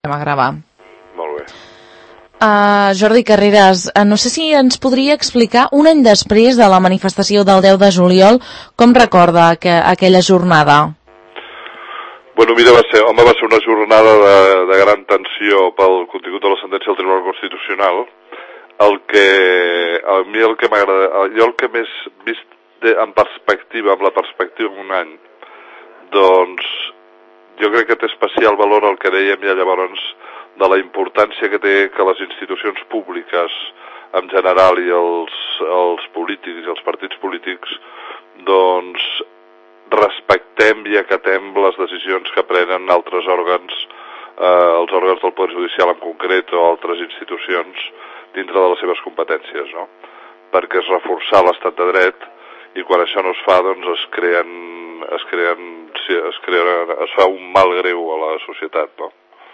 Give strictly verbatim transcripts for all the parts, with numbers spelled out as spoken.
a gravar. Molt bé. Uh, Jordi Carreras, uh, no sé si ens podria explicar, un any després de la manifestació del deu de juliol, com recorda que, aquella jornada? Bueno, mira, va ser, home, va ser una jornada de, de gran tensió pel contingut de la sentència del Tribunal Constitucional. El que, a mi el que m'agrada, jo el que més vist de, en perspectiva, amb la perspectiva d'un any, doncs jo crec que té especial valor el que dèiem ja llavors de la importància que té que les institucions públiques en general i els, els polítics i els partits polítics doncs respectem i acatem les decisions que prenen altres òrgans, eh, els òrgans del Poder Judicial en concret o altres institucions dintre de les seves competències, no? Perquè és reforçar l'estat de dret i quan això no es fa, doncs es creen, es creen, es creen, es fa un mal greu a la societat, no?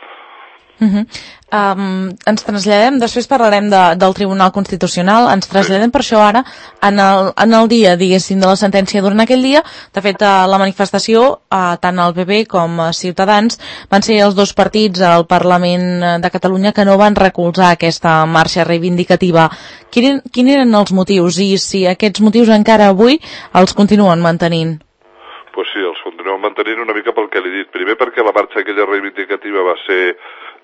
Uh -huh. um, ens traslladem, després parlarem de, del Tribunal Constitucional, ens traslladem per això ara en el, en el dia, diguéssim, de la sentència. Durant aquell dia, de fet, la manifestació, uh, tant el P P com uh, Ciutadans, van ser els dos partits al Parlament de Catalunya que no van recolzar aquesta marxa reivindicativa. Quin, quin eren els motius i si aquests motius encara avui els continuen mantenint? Pues sí, els continuem mantenint una mica pel que l'he dit. Primer perquè la marxa aquella reivindicativa va ser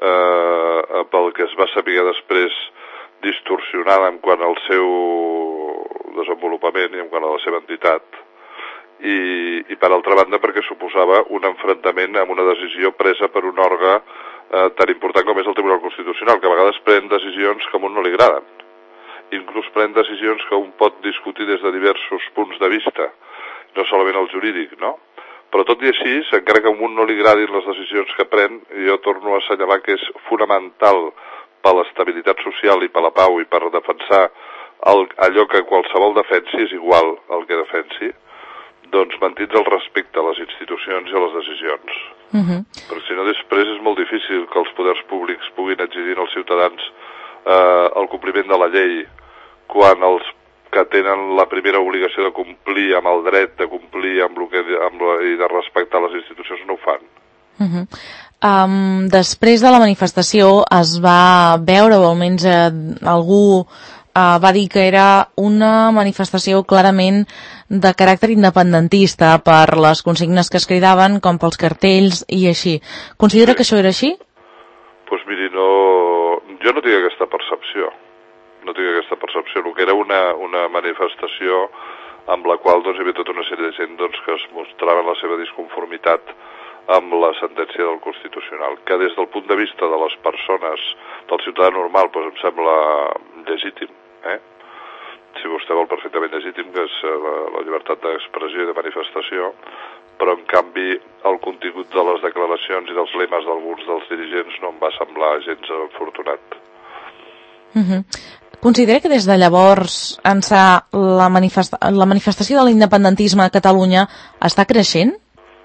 eh, pel que es va saber després distorsionada en quant al seu desenvolupament i en quant a la seva entitat i, i per altra banda perquè suposava un enfrontament amb una decisió presa per un òrgan eh, tan important com és el Tribunal Constitucional, que a vegades pren decisions que a un no li agraden, inclús pren decisions que un pot discutir des de diversos punts de vista, no solament el jurídic, no? Però tot i així, encara que a un no li agradin les decisions que pren, jo torno a assenyalar que és fonamental per l'estabilitat social i per la pau i per defensar el, allò que qualsevol defensi és igual el que defensi, doncs mantins el respecte a les institucions i a les decisions. Uh-huh. Perquè si no després és molt difícil que els poders públics puguin exigir als ciutadans eh, el compliment de la llei quan els que tenen la primera obligació de complir amb el dret, de complir amb el que, amb la, i de respectar les institucions, no ho fan. Uh-huh. um, després de la manifestació es va veure, o almenys eh, algú uh, va dir que era una manifestació clarament de caràcter independentista per les consignes que es cridaven, com pels cartells i així. Considera sí. que això era així? Doncs pues miri, no, jo no tinc aquesta percepció. no tinc aquesta percepció, el que era una, una manifestació amb la qual doncs, hi havia tota una sèrie de gent doncs, que es mostraven la seva disconformitat amb la sentència del Constitucional, que des del punt de vista de les persones, del ciutadà normal, doncs em sembla legítim, eh? Si vostè vol perfectament legítim, que és la, la llibertat d'expressió i de manifestació, però en canvi el contingut de les declaracions i dels lemes d'alguns dels dirigents no em va semblar gens afortunat. Uh-huh. Considera que des de llavors ençà la, manifesta la manifestació de l'independentisme a Catalunya està creixent?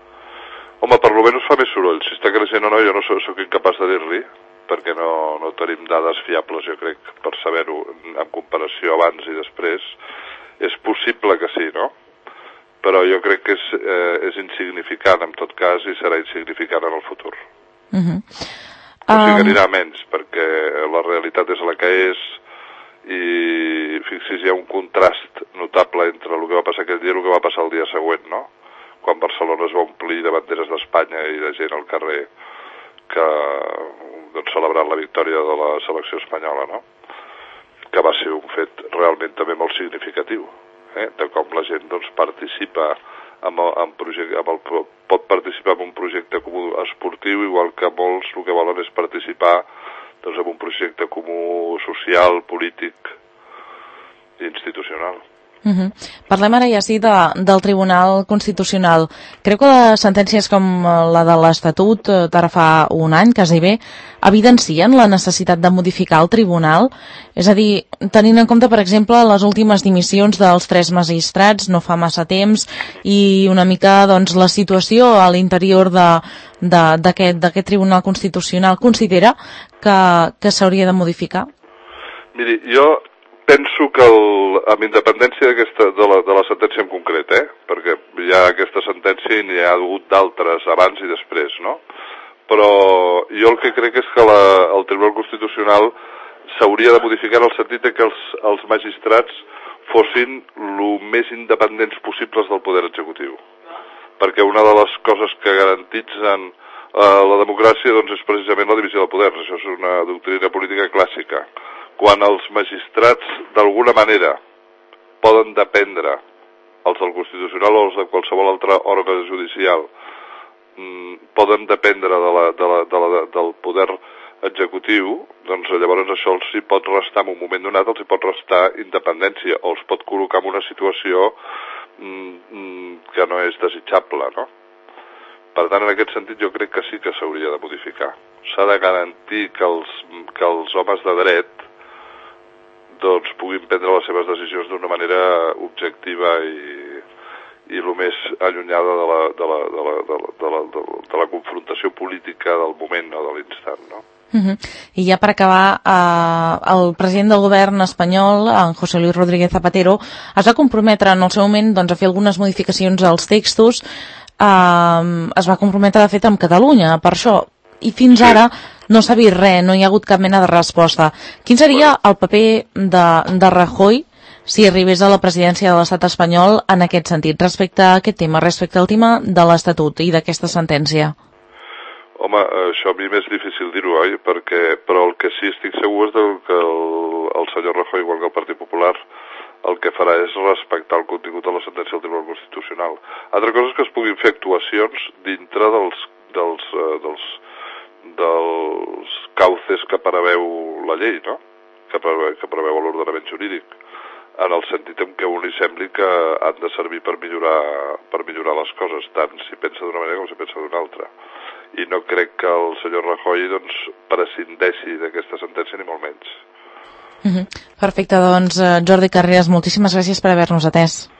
Home, per lo menys fa més soroll. Si està creixent o no, jo no soc, soc incapaç de dir-li, perquè no, no tenim dades fiables, jo crec, per saber-ho en comparació abans i després. És possible que sí, no? Però jo crec que és, eh, és insignificant, en tot cas, i serà insignificant en el futur. Uh-huh. O sigui, anirà menys, perquè la realitat és la que és, i fixi's, hi ha un contrast notable entre el que va passar aquell dia i el que va passar el dia següent, no? Quan Barcelona es va omplir de banderes d'Espanya i de gent al carrer que doncs, celebrant la victòria de la selecció espanyola, no? Que va ser un fet realment també molt significatiu, eh? De com la gent doncs, participa amb el, amb projecte, amb el, pot participar en un projecte comú esportiu, igual que molts el que volen és participar doncs, en un projecte comú social, polític i institucional. Uh-huh. Parlem ara ja sí de, del Tribunal Constitucional. Creu que les sentències com la de l'Estatut d'ara fa un any, quasi bé, evidencien la necessitat de modificar el Tribunal? És a dir, tenint en compte, per exemple, les últimes dimissions dels tres magistrats no fa massa temps i una mica doncs, la situació a l'interior d'aquest Tribunal Constitucional, considera que, que s'hauria de modificar? Miri, jo penso que el, amb independència de, la, de la sentència en concret, eh? Perquè hi ha aquesta sentència i n'hi ha hagut d'altres abans i després, no? però jo el que crec és que la, el Tribunal Constitucional s'hauria de modificar en el sentit de que els, els magistrats fossin el més independents possibles del poder executiu. Perquè una de les coses que garantitzen eh, la democràcia doncs, és precisament la divisió de poders. Això és una doctrina política clàssica. Quan els magistrats, d'alguna manera, poden dependre, els del Constitucional o els de qualsevol altre òrgan judicial, mm, poden dependre de la, de la, de la, del poder executiu, doncs llavors això els hi pot restar en un moment donat, els hi pot restar independència o els pot col·locar en una situació mm, que no és desitjable, no? Per tant, en aquest sentit jo crec que sí que s'hauria de modificar. S'ha de garantir que els, que els homes de dret doncs puguin prendre les seves decisions d'una manera objectiva i, i el més allunyada de la, de la, de la, de la, de la, de la, de la confrontació política del moment o de l'instant, no? Uh-huh. I ja per acabar, eh, el president del govern espanyol, en José Luis Rodríguez Zapatero, es va comprometre en el seu moment doncs, a fer algunes modificacions als textos, eh, es va comprometre de fet amb Catalunya per això, i fins ara no s'ha vist res, no hi ha hagut cap mena de resposta. Quin seria el paper de, de Rajoy si arribés a la presidència de l'estat espanyol en aquest sentit, respecte a aquest tema, respecte al tema de l'Estatut i d'aquesta sentència? Home, això a mi m'és difícil dir-ho, oi? Perquè, però el que sí estic segur és que el, el senyor Rajoy, igual que el Partit Popular, el que farà és respectar el contingut de la sentència del Tribunal Constitucional. Altra cosa és que es puguin fer actuacions dintre dels, dels, uh, dels, dels cauces que preveu la llei, no? Que preveu, que preveu l'ordenament jurídic, en el sentit en què un li sembli que han de servir per millorar, per millorar les coses, tant si pensa d'una manera com si pensa d'una altra. I no crec que el senyor Rajoy doncs, prescindeixi d'aquesta sentència ni molt menys. Uh-huh. Perfecte, doncs Jordi Carreras, moltíssimes gràcies per haver-nos atès.